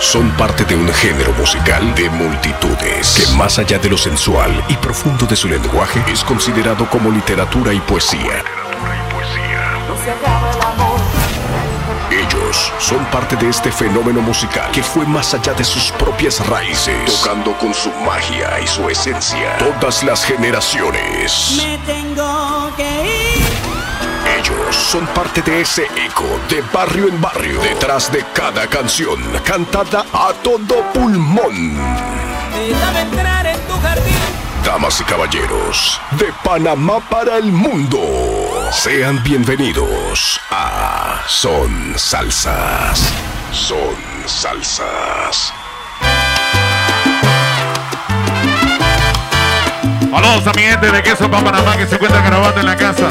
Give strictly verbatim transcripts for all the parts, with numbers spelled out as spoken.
son parte de un género musical de multitudes que, más allá de lo sensual y profundo de su lenguaje, es considerado como literatura y poesía. Ellos son parte de este fenómeno musical que fue más allá de sus propias raíces, tocando con su magia y su esencia todas las generaciones. Me tengo que ir. Ellos son parte de ese eco de barrio en barrio, detrás de cada canción cantada a todo pulmón. Déjame entrar en tu jardín. Damas y caballeros, de Panamá para el mundo, sean bienvenidos a Son Salsas. Son Salsas. Saludos a mi gente de Queso Pa' Panamá que se encuentra grabando en la casa.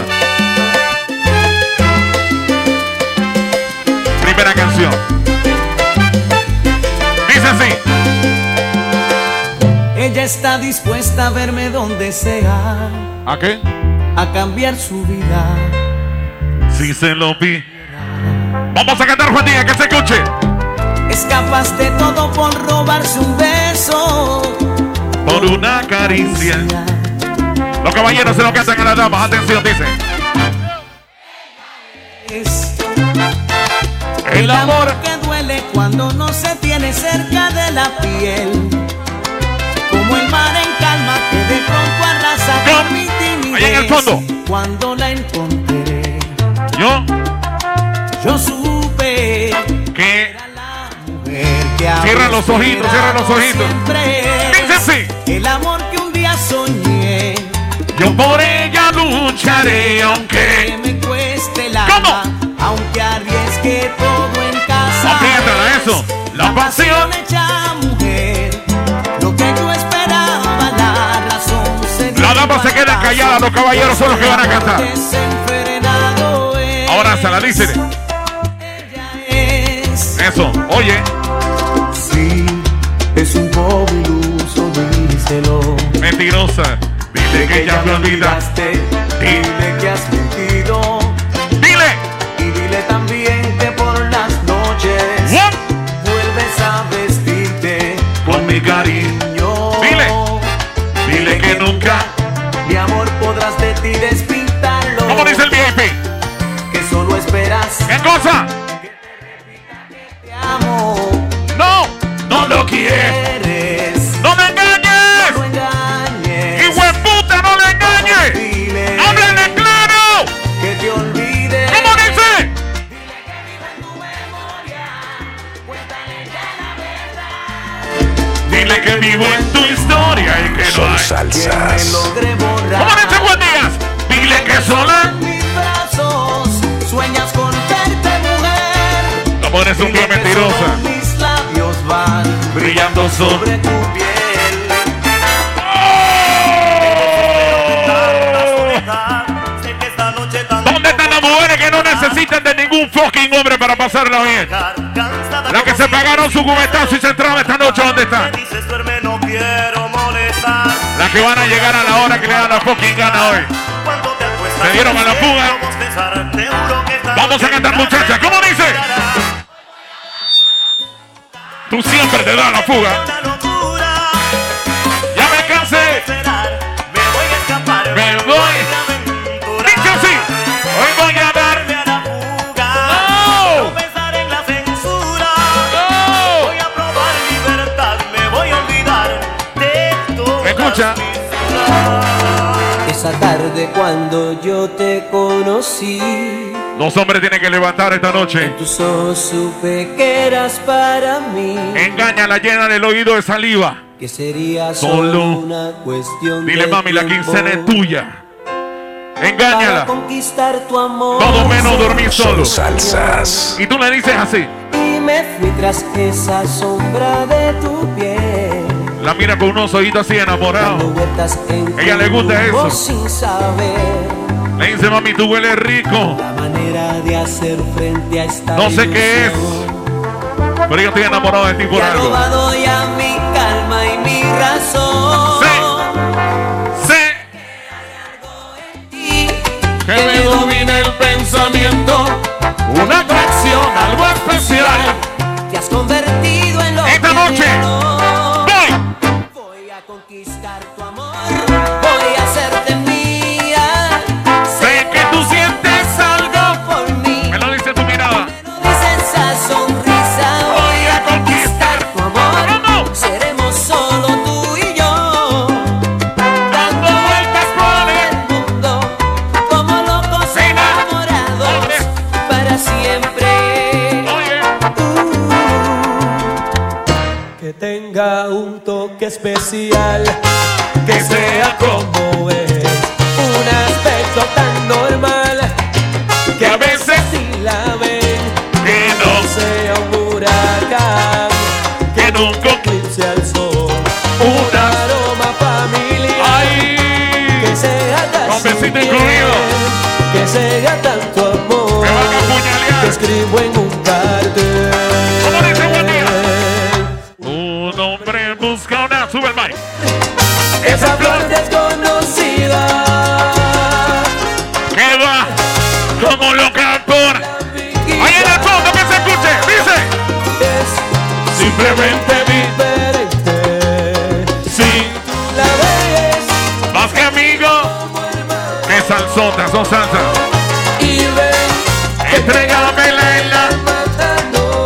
Primera canción. Dice así. Ella está dispuesta a verme donde sea. ¿A qué? A cambiar su vida. Si se lo vi. Vamos a cantar, Juanilla, que se escuche. Es capaz de todo por robarse un beso, por una caricia. Los caballeros se lo cantan a las damas. Atención, dice. Es el amor que duele cuando no se tiene cerca de la piel. Como el mar en calma que de pronto arrasa con mi timidez. Allá en el fondo. Cuando la encontré, yo, yo supe que era la mujer que cierra los ojitos, cierra los ojitos. Dice así. El amor que un día soñé. Yo por ella lucharé aunque me cueste la alma, aunque arriesgue todo en casa. Apriétala eso. La, la pasión hecha mujer. Lo que yo esperaba, la razón se la dama se queda callada, los caballeros son los que van a cantar. Ahora se la dice. Eso, oye. Sí, es un poco iluso, díselo. Mentirosa. Dile que ya me olvidaste. Dile que has mentido. Dile. Y dile también que por las noches What? vuelves a vestirte con mi cariño. Dile. Dile que nunca mi amor podrás de ti despintarlo. ¿Cómo dice el V I P? Que solo esperas. ¿Qué cosa? Que te repita que te amo. No, no lo quieres. No me engañes. No engañes. Hijo de puta, no le engañes. Dile. Háblale claro. Que te olvides. ¿Cómo dice? Dile que viva en tu memoria. Cuéntale ya la verdad. Dile que vivo en tu historia y que Son no hay salsas. ¿Cómo dice Juan Díaz? Dile que sola en mis brazos sueñas con verte, mujer. no pones un pie mentirosa. Mis labios van Brillando sobre tu piel. ¿Dónde están las mujeres que no necesitan de ningún fucking hombre para pasarla bien? Las que se pagaron su cubetazo y se entraron esta noche, ¿dónde están? Las que van a llegar a la hora que le dan la fucking gana hoy. Se dieron a la fuga. Vamos a cantar, muchachas. ¿Cómo dice? Tú siempre te das la fuga. Ya me cansé. Me voy. Dice así. Hoy voy a darme a la fuga. No. No pensar en la censura. No. Voy a probar libertad. Me voy a olvidar de todo. ¿Me escucha? Esa tarde cuando yo te conocí, los hombres tienen que levantar esta noche. en tus ojos supe que eras para mí. Engáñala, llena el oído de saliva. Que sería Solo. solo una cuestión Dile, de mami, la tiempo quincena es tuya. Engáñala. para conquistar tu amor. Todo menos dormir solo. Son salsas. Y tú le dices así. Y me fui tras esa sombra de tu piel. La mira con unos ojitos así Dando enamorados. vueltas en Ella tu le gusta rumbo eso. sin saber Le dice, mami, tú hueles rico. la manera de hacer frente a esta No sé qué es, ilusión. pero yo estoy enamorado de ti por Te ha algo. robado ya mi calma y mi razón. Sí. Sí. Que me domina el pensamiento, Una atracción, algo especial. te has convertido en lo que tenga un toque especial, que sea como es, un aspecto tan normal, que a veces si la ven, que no sea un huracán, que nunca eclipse al sol, un aroma familiar, ay, que sea tan bien, que sea tanto amor, que escribo en un cartel. ¿Cómo dice buen día? Un hombre busca una, sube el mic. Esa flor desconocida que va como loca por ahí en el fondo, que se escuche, dice es simplemente diferente. Si tú la ves más que amigo, que salsota, son salsa. Y ven, entrégamela en la mano.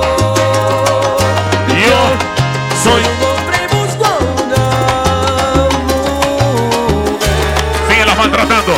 Yo soy un hombre busco una mujer. sigue la maltratando.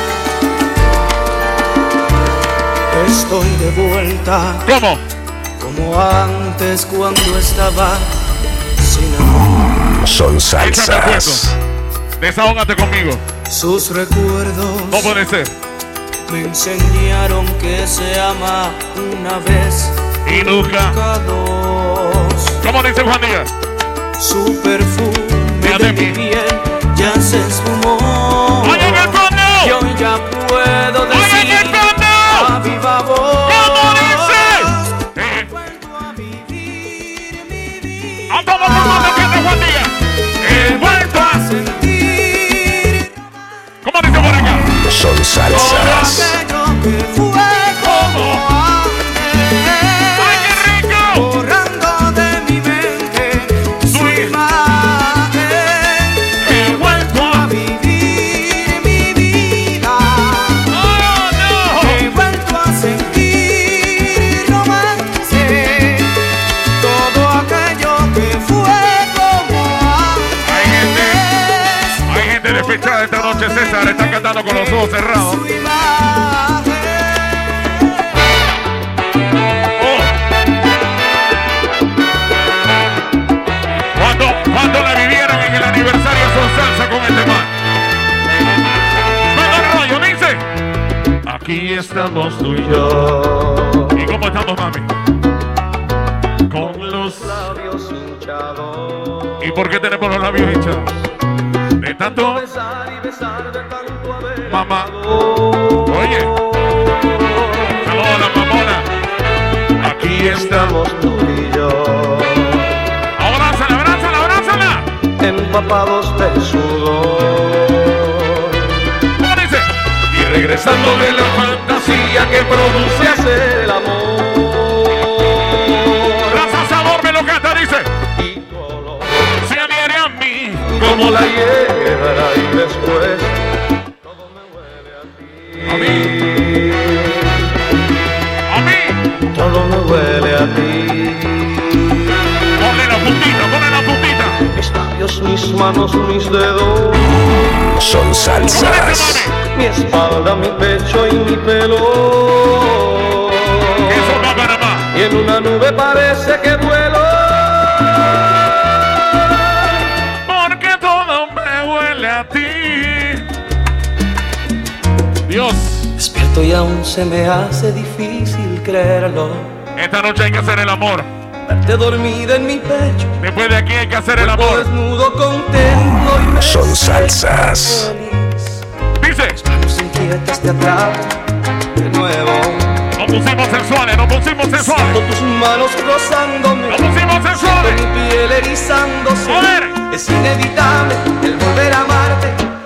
Estoy de vuelta ¿Cómo? como antes cuando estaba sin amor. Son salsas. Desahógate conmigo. Sus recuerdos No puede ser. me enseñaron que se ama una vez Y nunca. nunca dos. ¿Cómo dice Juan Díaz? Su perfume de mi piel ya se esfumó. ¡Oye en el fondo! Y hoy ya puedo ¡Oye en el decir fondo! a viva voz. ¿Cómo dice? Eh, Vuelvo a vivir mi vida. ¡A todo el mundo que Juan Díaz! ¡He vuelto a sentir ¿Cómo dice por acá? Son salsas. aquello que fue como antes. ¡Ay, qué rico! Borrando de mi mente su imagen. ¡He vuelto A a vivir mi vida. ¡Oh, no! He vuelto a sentir romance. Todo aquello que fue como Hay gente, antes. hay gente despechada esta noche, César. Está cantando con los ojos cerrados. Su imagen. Oh. Cuando, cuando la vivieron en el aniversario Son Salsa con este man. Cuando el rollo dice: aquí estamos tú y yo. ¿Y cómo estamos, mami? Con los Labios hinchados. ¿Y por qué tenemos los labios hinchados? De tanto, Besar y besar de tanto haber mamá. amado. Oye, saludos a la mamona. Aquí estamos. Estamos tú y yo, Abrázala, abrázala, abrázala. empapados del sudor, ¿Cómo dice? Y regresando de la fantasía que produce hacer el amor. Raza sabor me lo canta, dice. Y color Se adhiere a mí. como la hierba y después todo me huele a ti. A mí. A mí. Todo me huele a ti. Ponle la puntita, ponle la puntita. Mis labios, mis manos, mis dedos, Son ¿Cómo dice, salsas. mami? mi espalda, mi pecho y mi pelo. Eso va para más. Y en una nube parece que vuelo. Porque todo me huele a ti. Dios, Despierto y aún se me hace difícil creerlo. esta noche hay que hacer el amor. Verte dormida en mi pecho. Después de aquí hay que hacer el Cuerpo amor. desnudo, contento y me Son siento salsas. feliz. Dice, Manos inquietas te atrapan de nuevo. nos pusimos sensuales, nos pusimos Siento sensuales. tus manos rozándome. Nos pusimos Siento sensuales. mi piel erizándose. A ver. Es inevitable el volver a amarte.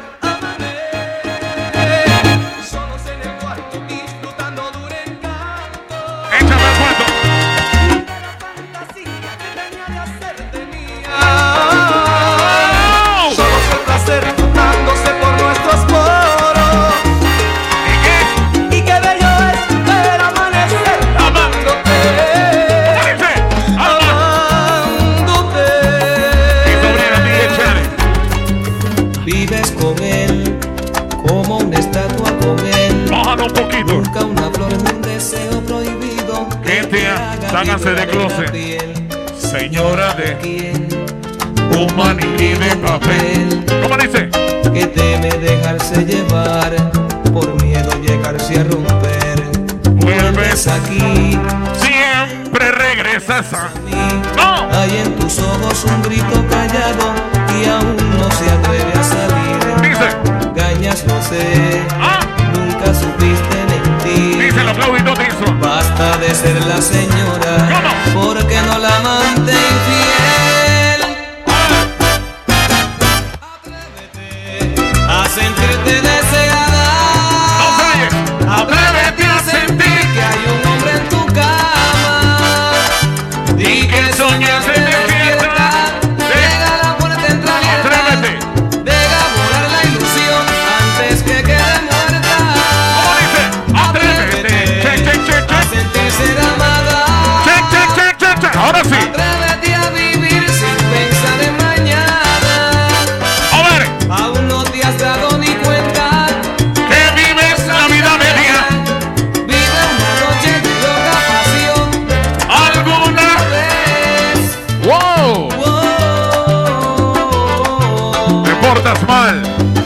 Amame. Solos en el cuarto disfrutando de un encanto. Échame el cuento. Fantasía que tenía de hacerte mía. Solo el placer juntándose por nuestros poros. ¿Y qué? Y qué bello es ver amanecer amándote. ¿Cómo dice? Alma. Amándote. Mi sobrina, ti, échale. Vives con él como una estatua con él. Bájalo un poquito. Nunca una flor de un deseo prohibido Gente, que te haga ságanse de vibrar en la closet. piel. señora de ¿Quién? un maniquí de papel. ¿Cómo dice? Que teme dejarse llevar por miedo llegarse a romper. Vuelves aquí, Siempre regresas a mí. ¡No! Hay en tus ojos un grito callado y aún no se atreve a salir. Dice. Gañas no sé, ¡Ah! nunca supiste mentir. Dice el aplaudito de intro. Basta de ser la señora, ¿Cómo? porque no la amante infiel. Atrévete a sentirte deseada. ¡No falles! Atrévete a sentir que hay un hombre en tu cama y que soñaste despierta. Deja la puerta entreabierta. ¡Atrévete! Deja volar la ilusión antes que quede muerta. ¿Cómo dice? ¡Atrévete! ¡Che, che, che, A che! sentir ser amada. ¡Che, che, che, che, che! Ahora sí. Atrévete a vivir sin pensar en mañana. A ver, Aún no te has dado ni cuenta. que vives la vida media. Vive una noche de loca pasión. ¿Alguna Vez. ¡Wow! Oh. Te portas mal.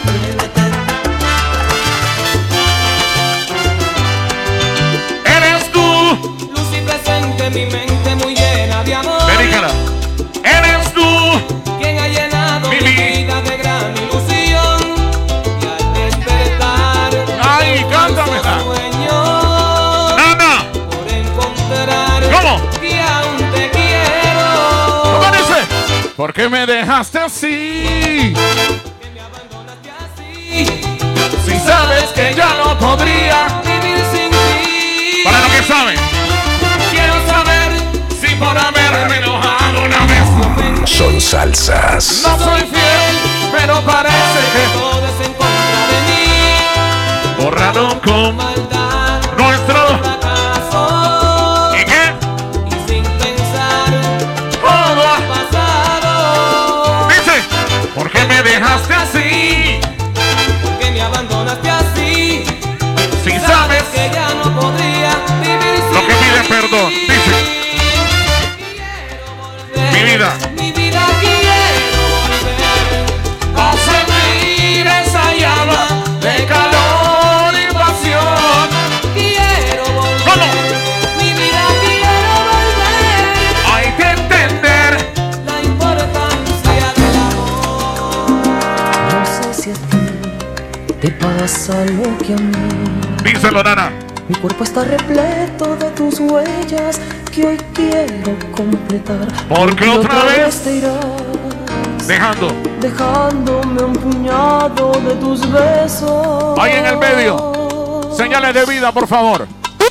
Eres tú. Luz y presente en mi mente muy llena de amor. Dedícala. Eres tú. Quien ha llenado Mi mi vi- vida de gran ilusión. Y al despertar. Ay, cántamela. Sueño Nana. por encontrar. ¿Cómo? Que aún te quiero. ¿Cómo dice? ¿Por qué me dejaste así? Que me abandonaste así. Si sabes que ya no podría. Vivir sin ti. Para lo que saben. Quiero saber Si por haberme enojado una vez. Son salsas. No soy fiel, pero parece que todo es en contra de mí. borraron con Maldad, nuestro. fracaso. ¿Y qué? Y sin pensar Todo ha pasado. dice. ¿Por qué me dejaste así? Porque me abandonaste así. Si sabes que ya no podría vivir sin lo que pide ti. perdón, dice. Quiero volver. Mi vida. Mi vida quiero volver a sentir esa llama de calor y pasión. Quiero volver. ¿Cómo? Mi vida quiero volver. Hay que entender. La importancia del amor. No sé si a ti te pasa lo que a mí. Díselo, nana. Mi cuerpo está repleto de tus huellas que hoy quiero completar. Porque Y otra vez te irás, dejando. dejándome un puñado de tus besos. Ahí en el medio. Señales de vida, por favor.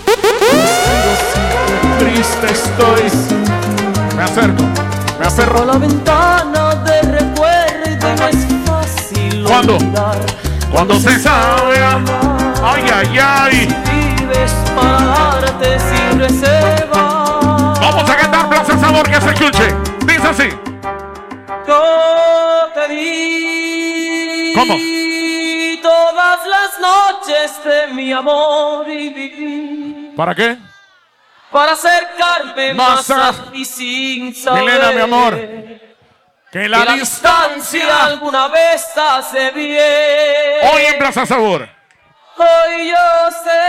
Triste estoy. Me acerco. Me aferro. Cerro la ventana de recuerdo, no es fácil ¿Cuándo? olvidar. Cuando se sabe amar. Ay, ay, ay. Vives para darte sin reserva. Vamos a cantar Plaza Sabor que se escuche. Dice así. Yo te di ¿Cómo? todas las noches de mi amor y viví ¿Para qué? para acercarme Más más a- a ti sin saber Milena, mi amor, que que la la distancia. distancia alguna vez hace bien. Hoy en Plaza Sabor. Hoy yo sé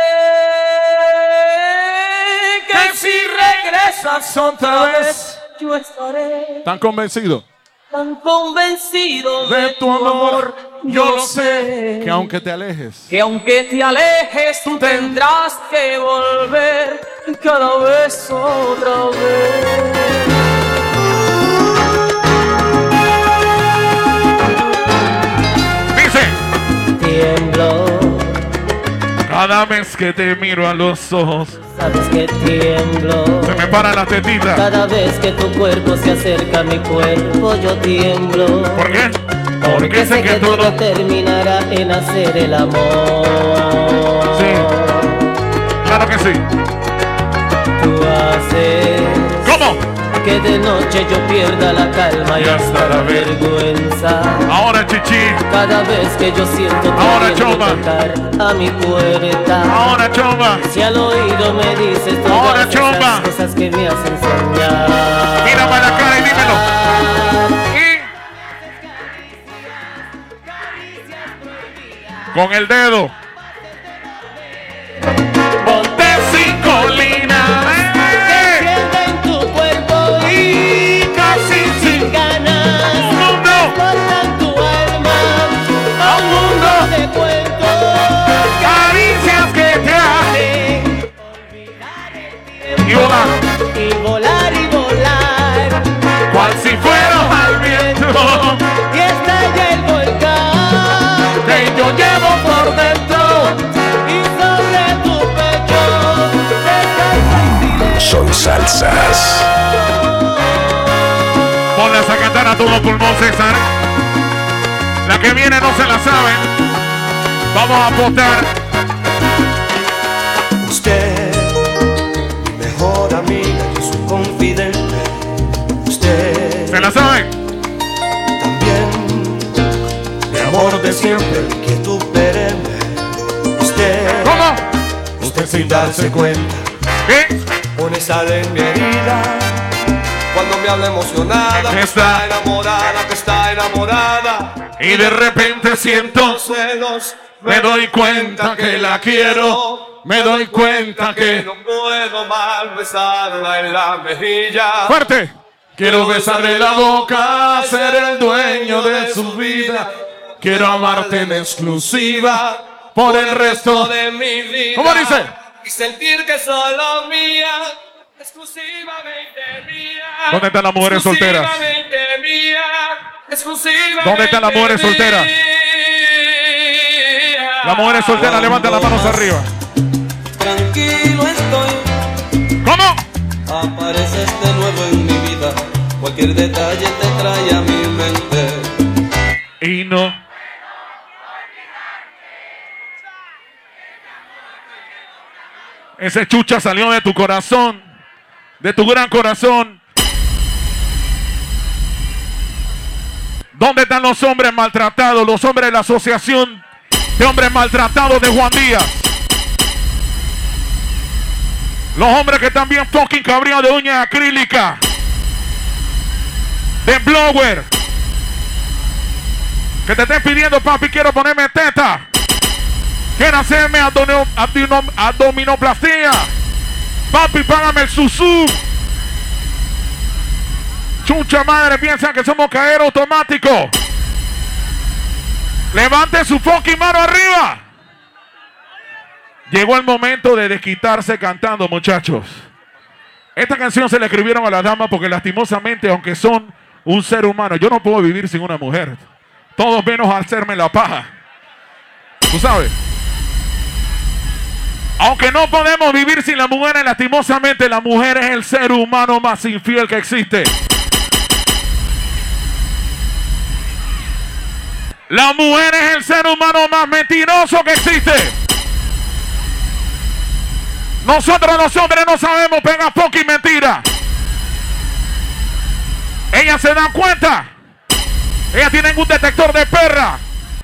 que si regresas otra vez yo estaré ¿Tan convencido? tan convencido De tu amor, yo lo sé. Que aunque te alejes, que aunque te alejes tú tendrás que volver cada vez otra vez. dice. Tiemblo, Cada vez que te miro a los ojos, sabes que tiemblo. se me para la tetita. Cada vez que tu cuerpo se acerca a mi cuerpo yo tiemblo. ¿Por qué? Porque sé que todo terminará en hacer el amor. Sí. Claro que sí. Tú haces ¿Cómo? que de noche yo pierda la calma y Ya hasta está la la vez. vergüenza. Ahora, chichi. Cada vez que yo siento que Ahora, alguien choma. tocar a mi puerta. Ahora, chomba. Si al oído me dices todas Ahora, esas chomba. cosas que me hacen soñar. Mira, Con el dedo. Montes y colinas. En tu cuerpo Y casi sin ganas. un mundo. Cortan tu alma a un mundo de cuentos. Caricias que te hacen. Y volar. Y volar y volar. Cual si fuera al viento. Y estalla el volcán Que yo llevo por dentro. y sobre tu pecho descansa el silencio. Son salsas. Ponle esa cantar a todo pulmón, César. La que viene no se la saben. Vamos a apostar. Usted, mi mejor amiga, yo soy confidente. Usted ¿Se la saben? también, mi amor de siempre, mi inquietud perenne. Usted, ¿Cómo? usted sin darse cuenta, ¿Qué? pone sal en mi herida. Cuando me habla emocionada, que está enamorada, que está enamorada. Y de repente siento, Celos, me doy cuenta que la quiero. Me doy cuenta que... no puedo mal besarla en la mejilla. ¡Fuerte! Quiero besarle la boca, ser el dueño de su vida. Quiero amarte en exclusiva por el resto de mi vida. ¿Cómo dice? Y sentir que solo mía, exclusivamente mía. ¿Dónde están las mujeres solteras? Exclusivamente mía, exclusivamente ¿Dónde están las mujeres solteras? mía. Las mujeres solteras, levanten las manos arriba. Tranquilo estoy, ¿Cómo? apareces de nuevo en mi vida. Cualquier detalle te trae a mi mente. Y no. Ese chucha salió de tu corazón, de tu gran corazón. ¿Dónde están los hombres maltratados? Los hombres de la asociación de hombres maltratados de Juan Díaz. Los hombres que están bien fucking cabreados de uña acrílica, de blower, que te estén pidiendo, papi, quiero ponerme teta, quiero hacerme abdomino, abdomino, abdominoplastia, papi, págame el susú. Chucha madre, piensan que somos cajero automático. Levante su fucking mano arriba. Llegó el momento de desquitarse cantando, muchachos. Esta canción se la escribieron a las damas porque lastimosamente, aunque son un ser humano, yo no puedo vivir sin una mujer. Todos menos hacerme la paja. ¿Tú sabes? Aunque no podemos vivir sin la mujer, lastimosamente la mujer es el ser humano más infiel que existe. La mujer es el ser humano más mentiroso que existe. Nosotros los hombres no sabemos pegar fucking mentira. Ellas se dan cuenta. Ellas tienen un detector de perra.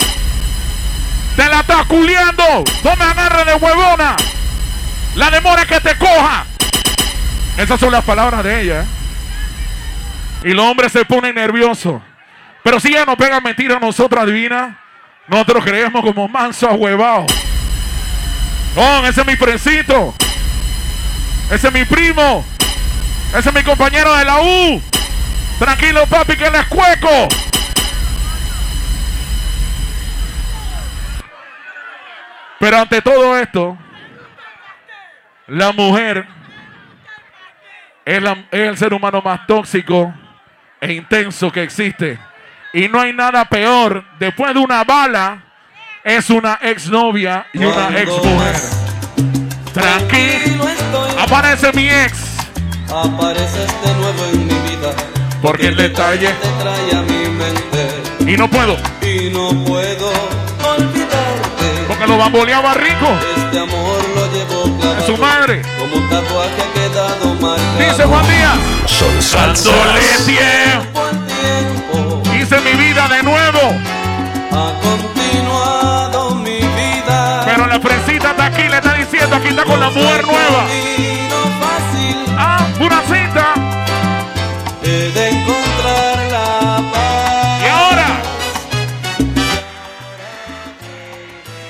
Te la estás culiando. No me agarres de huevona. La demora es que te coja. Esas son las palabras de ella. Y los hombres se ponen nerviosos. Pero si ella nos pega mentira a nosotros, adivina, nosotros creemos como manso ahuevado. No, ese es mi fresito. Ese es mi primo. Ese es mi compañero de la U. Tranquilo, papi, que él es cueco. Pero ante todo esto, la mujer es, la, es el ser humano más tóxico e intenso que existe. Y no hay nada peor. Después de una bala, es una exnovia y una exmujer. Tranquilo, aparece mi ex. Apareces de nuevo en mi vida. Porque el detalle te trae a mi mente. Y no puedo. Y no puedo olvidarte. Porque lo bamboleaba rico. Este amor lo llevo clavado. De su madre. Como un tatuaje ha quedado marcado. Dice Juan Díaz. Son Dándole salsas. tiempo. Tiempo Hice mi vida de nuevo. ha continuado mi vida. Pero la fresita está aquí, le está diciendo, aquí está con la mujer nueva. Camino fácil Ah, una cita. he de encontrar la paz. Y ahora,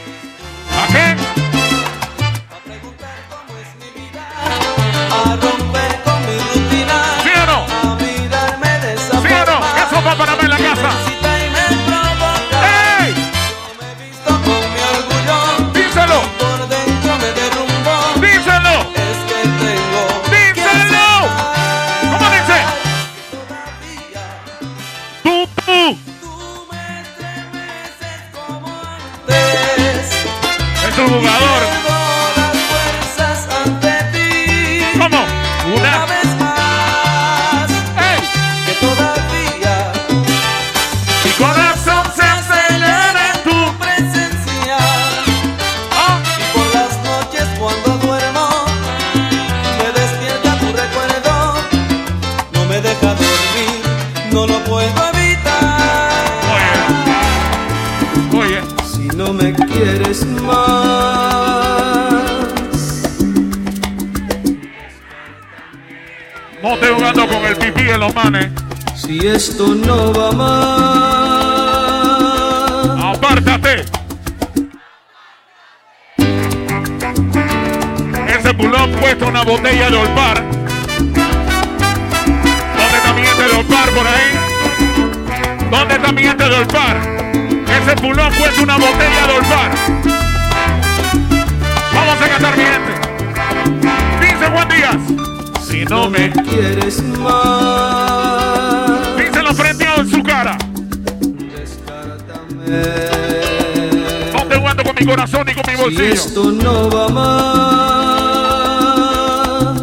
toca dormir, no lo puedo evitar. Oye, oye. Si no me quieres más, no estoy jugando con el pipí de los manes. si esto no va más, Apártate. Ese pulón puesto una botella de Olpar. ¿Dónde está mi gente de Olpar por ahí? ¿Dónde está mi gente de Olpar? Ese pulón cuesta una botella de Olpar. Vamos a cantar, mi gente. Dice Juan Díaz. Si no me quieres más, díselo frenteado en su cara. descártame. No te jugando con mi corazón ni con mi Si bolsillo. esto no va más,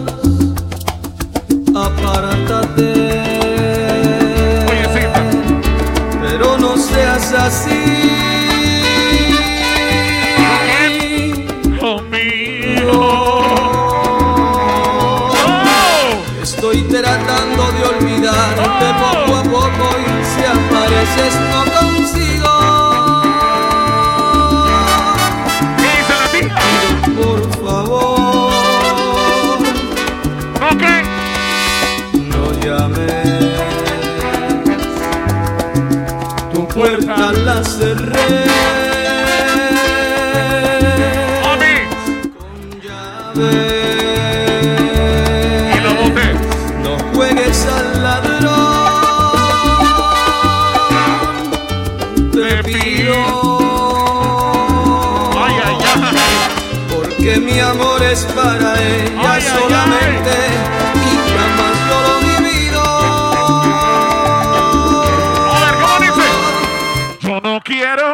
apártate. Oyecita. Pero no seas así. Conmigo. Estoy tratando de olvidarte poco a poco y si apareces no consigo. ¿Qué dice la tía? Por favor, Ok. no llames. Tu puerta la cerré A mí. con llave. Y lo boté. No juegues al ladrón, te pido. Ay, ay, ay. Porque mi amor es para ella Ay, ay, solamente y jamás yo lo he vivido. A ver, ¿cómo dice? Yo no quiero.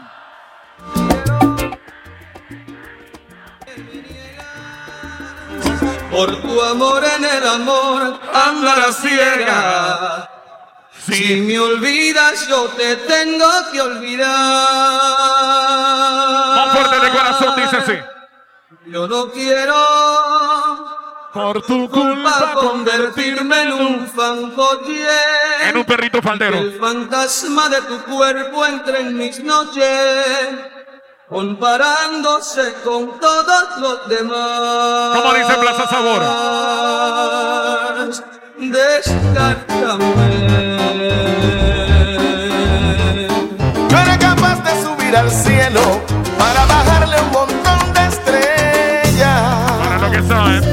Por tu amor en el amor andarás ciega. Si me olvidas yo te tengo que olvidar. Más fuerte de corazón, dice así. Yo no quiero Por tu culpa convertirme en un fanfoller, En un perrito que faldero. el fantasma de tu cuerpo entre en mis noches, comparándose con todos los demás. ¿Cómo dice Plaza Sabor? Descártame. Yo era capaz de subir al cielo para bajarle un montón de estrellas. Para lo que saben.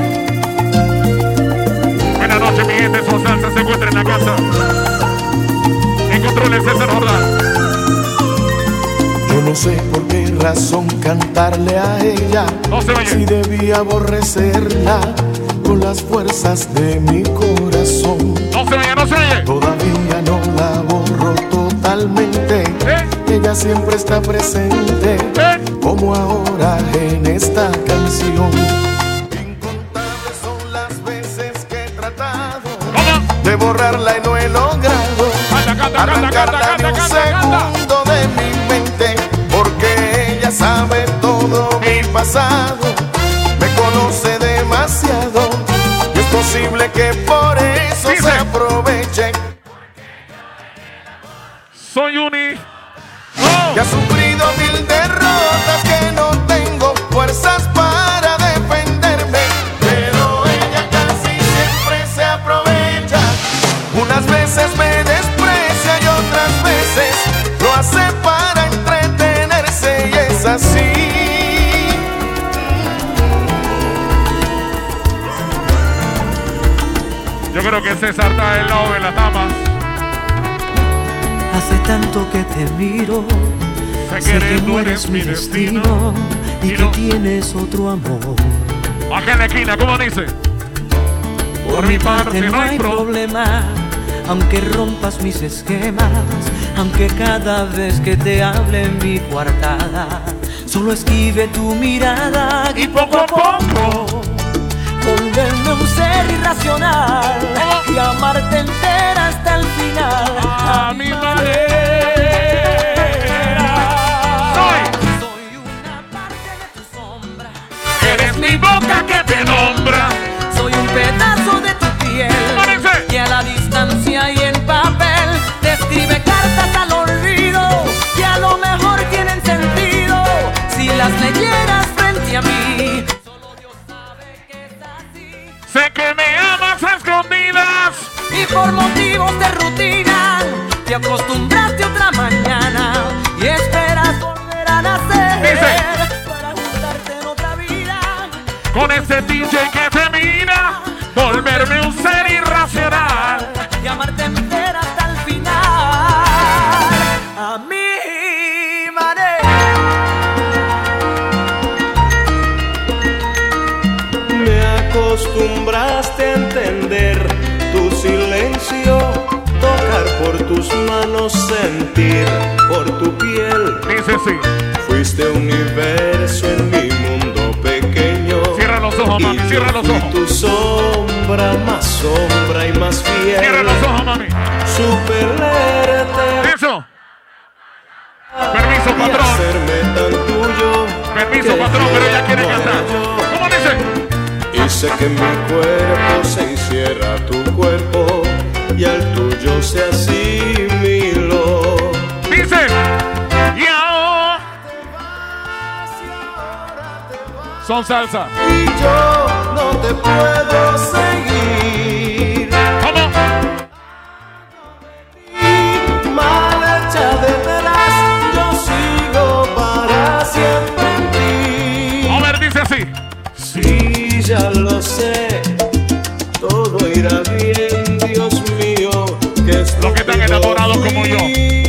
Buenas noches, mi gente. Su salsa se encuentra en la casa. En controles César Jordán. Yo no sé por qué razón cantarle a ella, No se oye. si debía aborrecerla con las fuerzas de mi corazón. No se oye, no se oye. Todavía no la borro totalmente, ¿Eh? ella siempre está presente, ¿Eh? como ahora en esta canción. Incontables son las veces que he tratado ¿Cómo? de borrarla y no he logrado Canta, canta, canta, arrancarla canta, ni un canta, canta, segundo de mi mente, porque ella sabe todo mi pasado, me conoce demasiado y es posible que por eso Dice. se aproveche. Soy Uni. Oh. Y ha sufrido mil derrotas que no tengo fuerzas para defenderme, pero ella casi siempre se aprovecha. Unas veces me desprecia y otras veces lo hace para entretenerse y es así. Yo creo que César está del lado de las damas. Hace tanto que te miro, Sé sé que que eres, no tú eres eres mi destino y Y que no. tienes otro amor. Acá en la esquina, ¿cómo dice? Por mi parte no hay problema, aunque rompas mis esquemas, aunque cada vez que te hable en mi coartada, solo esquive tu mirada y poco a poco volverme un ser irracional y amarte entera hasta el final a mi manera. Soy. Soy una parte de tu sombra, Eres mi boca que te nombra. soy un pedazo de tu piel ¿Cómo dice? que a la distancia motivos de rutina te acostumbraste otra mañana y esperas volver a nacer. Dice. Para gustarte en otra vida. Con ese D J que te mira, volverme un ser irracional Y amarte entera hasta el final. A mi manera. Me acostumbraste a entender tu silencio, tocar por tus manos, sentir por tu piel. Dice sí. Fuiste universo en mi mundo pequeño. Cierra los ojos, mami, y cierra yo los fui ojos. tu sombra, más sombra y más fiel. Cierra los ojos, mami. Supe leerte. Eso. Permiso, Y patrón. hacerme tan tuyo. Permiso, que patrón, pero ella quiere quiero cantar. yo. ¿Cómo dice? Hice que mi cuerpo se hiciera tu cuerpo y al tuyo se asimiló. Dice. Y ahora. Son salsa. Y yo no te puedo seguir. ¿Cómo? Y mal hecha detrás, yo sigo para siempre en ti. A ver, dice así. Sí, ya lo sé, todo irá bien, Dios mío, que es Los que están enamorados como yo.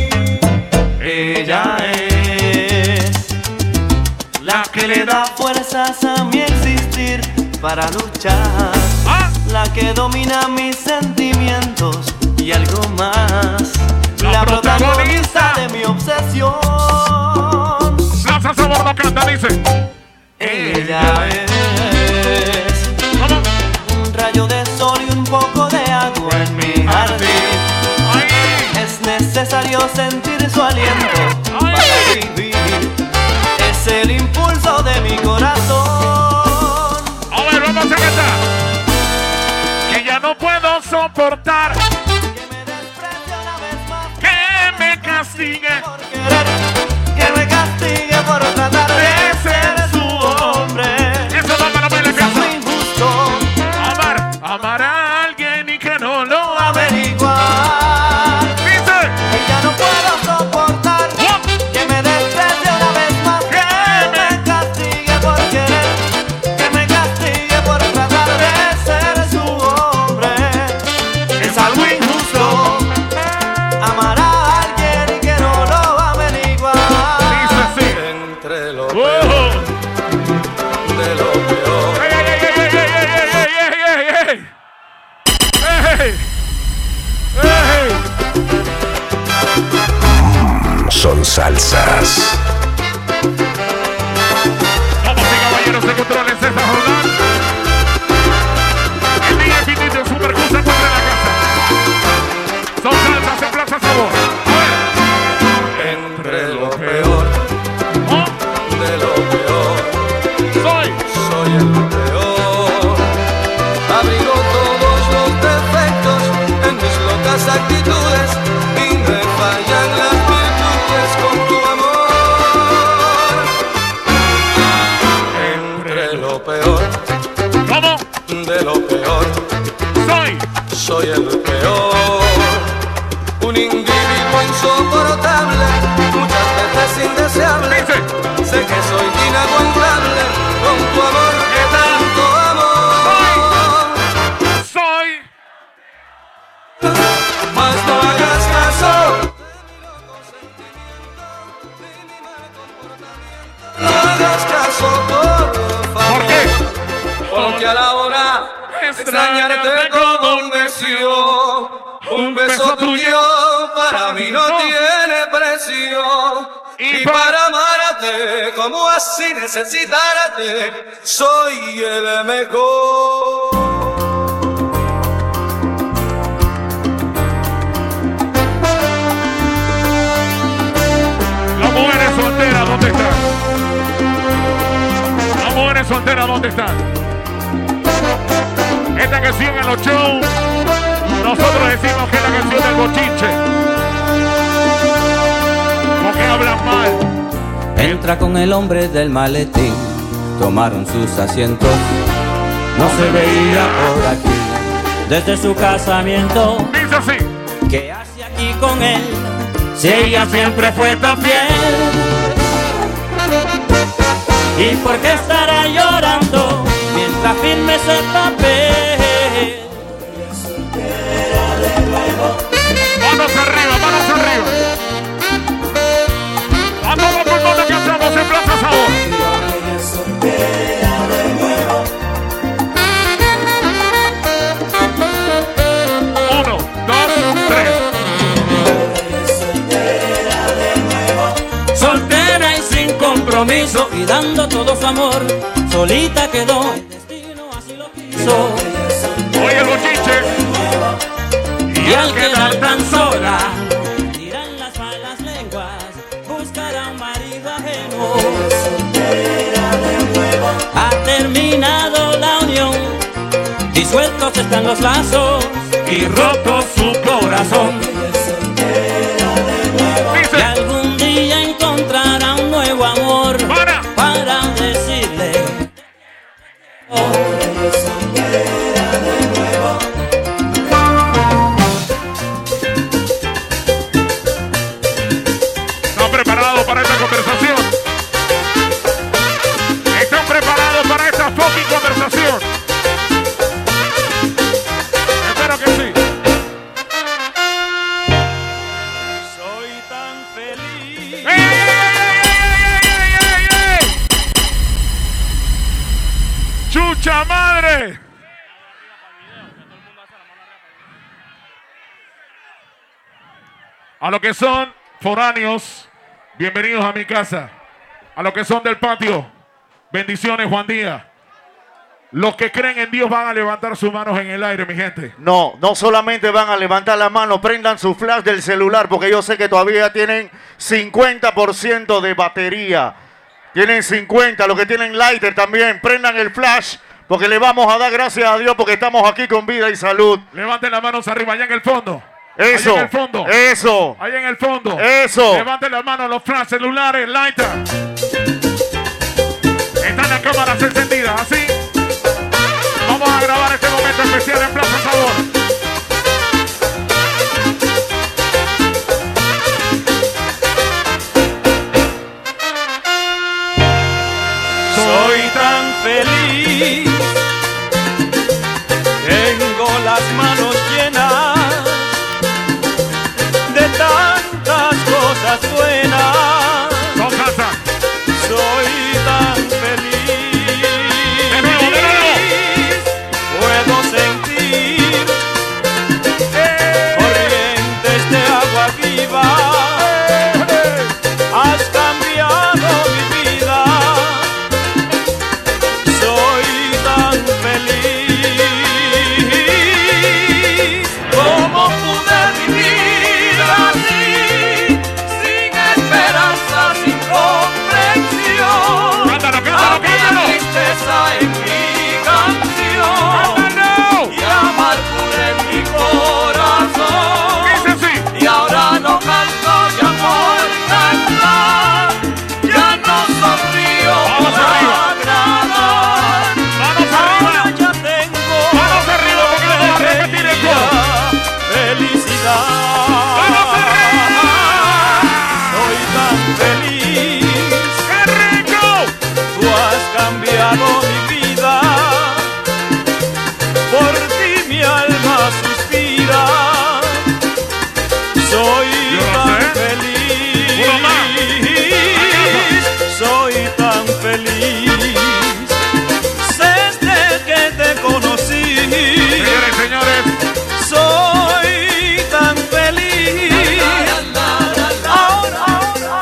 Ella es la que le da fuerzas a mi existir para luchar, Ah, la que domina mis sentimientos y algo más, La la, protagonista protagonista de mi obsesión. la salsa bordo canta, dice. Ella es ¿Cómo? un rayo de sol y un poco de agua en mi jardín. Ahí. Es necesario sentir su aliento Ay. para vivir. Es el impulso de mi corazón. A ver, vamos a cantar. Que ya no puedo soportar Que me desprecie una vez más que me castigue. por querer. Que me castigue por tratar de ser su hombre. Eso no me lo baila Es casa. muy injusto Amar, amar a alguien y que no lo ame. averiguar. Dice. Que ya no puedo soportar que me desprecie una vez más. Que me castigue por querer. Que me castigue por tratar de ser su hombre. Es algo injusto amar a alguien y que no lo averiguar. Dice sí. Entre lo Oh. peor de lo peor. ¡Ey, ey, ey, ey, ey, ey, ey, ey, ey, ey! ¡Ey! ¡Ey! Son salsas. Vamos y caballeros de controles de esta jornada. El día infinito en Supercusa encuentra en la casa. Son salsas en Plaza Sabor. A ver. Entre lo peor Oh, de lo peor. soy. Soy el peor. Abrigo todos los defectos en mis locas actitudes y me fallan las virtudes con tu amor. Entre lo peor ¿Cómo? de lo peor. Soy. Soy el peor. Un individuo insoportable, muchas veces indeseable. Dice. Sé que soy inaguantable con tu amor que tanto amo. Soy. Mas no hagas caso. No hagas caso, por favor. ¿Por qué? Porque a la hora de extrañarte como un necio, un beso tuyo para mí no tiene precio. Y para amarte como así necesitarte, soy el mejor. Las mujeres solteras, ¿dónde están? Las mujeres solteras, ¿dónde están? Esta canción en los shows, nosotros decimos que es la canción del bochinche. Porque hablan mal. Entra con el hombre del maletín, tomaron sus asientos, no se veía por aquí. desde su casamiento. Dice así. ¿Qué hace aquí con él? Si ella siempre fue tan fiel. ¿Y por qué estará llorando mientras firme ese papel? Manos arriba, manos arriba. A todo pulmón de cantamos en Plaza Sabor. Uno, dos, tres. Soltera y sin compromiso y dando todo su amor, solita quedó. El destino así lo quiso. Oye el bochinche. Y al quedar tan sola, dirán las malas lenguas, buscará un marido ajeno. Ha terminado la unión, disueltos están los lazos y roto su corazón. Y algún día encontrará un nuevo amor para, para decirle oh. ¿Están preparados para esta conversación? ¿Están preparados para esta fucking conversación? Espero que sí. Soy tan feliz. ¡Ey, ey, ey, ey, ey, ey, ey! ¡Chucha madre! A los que son foráneos, bienvenidos a mi casa. A los que son del patio, bendiciones, Juan Díaz. Los que creen en Dios van a levantar sus manos en el aire, mi gente. No, no solamente van a levantar la mano, prendan su flash del celular, porque yo sé que todavía tienen cincuenta por ciento de batería. Tienen cincuenta, los que tienen lighter también, prendan el flash, porque le vamos a dar gracias a Dios porque estamos aquí con vida y salud. Levanten las manos arriba, allá en el fondo. Eso, allá en el fondo. eso, Allá en el fondo. eso. Levanten las manos, los flash, celulares, lighter. Están las cámaras encendidas, así. Vamos a grabar este momento especial en Plaza Sabor. Soy tan feliz. Tengo las manos llenas de tantas cosas buenas. Con casa. Soy tan feliz. De nuevo, de nuevo. Puedo sentir corrientes de agua viva. Has cambiado mi vida. Soy tan feliz. ¿Cómo pude vivir así? Sin esperanza, sin comprensión. Cántalo, cántalo, Había cántalo. tristeza en mi canción. ¡Cántalo! Y amargura en mi corazón. Dice así. Y ahora no canto ya por cantar. Ya no sonrío Vamos por arriba. agradar. Manos Ahora arriba. ya tengo Manos arriba, porque vamos a repetir el coro. felicidad. Vamos arriba. Soy tan feliz. ¡Qué rico! Tú has cambiado mi vida. Por ti mi alma suspira. Soy Yo lo tan sé. Uno más. feliz. Soy tan feliz. Desde que te conocí. Señores y señores, Soy tan feliz. Ahora, ahora,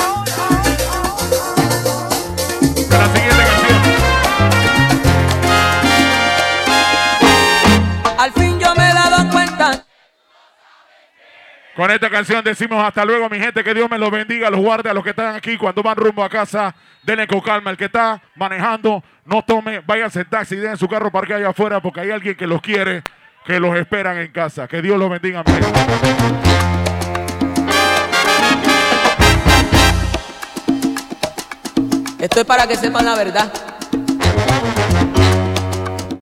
de la siguiente canción. Al fin yo me he dado cuenta. Con esta canción decimos hasta luego, mi gente, que Dios me los bendiga, los guarde a los que están aquí. Cuando van rumbo a casa, denle con calma. El que está manejando, no tome, váyanse en taxi, den su carro parque allá afuera, porque hay alguien que los quiere, que los esperan en casa. Que Dios los bendiga, mi gente. Esto es para que sepan la verdad.